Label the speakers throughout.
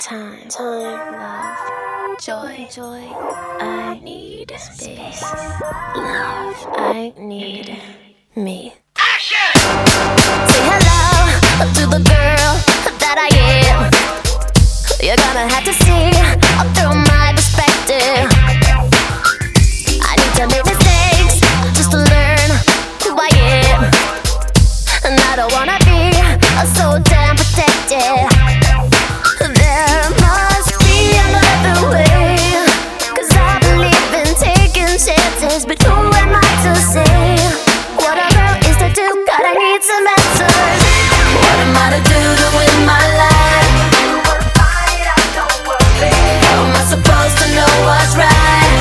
Speaker 1: time, love, joy, I need space, love, I need me. Say hello to the girl that I am. You're gonna have to see through my perspective. I need to make mistakes just to learn who I am. And I don't wanna be so damn protected. There must be another way, 'cause I believe in taking chances. But who am I to say what a girl is to do? God, I need some answers. What am I to do to win my life? How am I supposed to know what's right?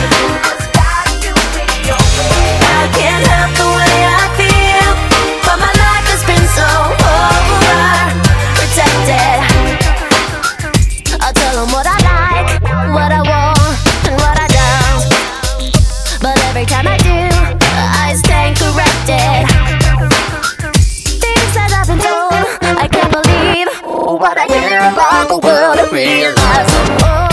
Speaker 1: I can't help the way I feel, but my life has been so overprotected. I'll tell them what I like, what I want, and what I don't. But every time I do, I stand corrected. Things that I've been told, I can't believe what I hear about the world and realize. Oh,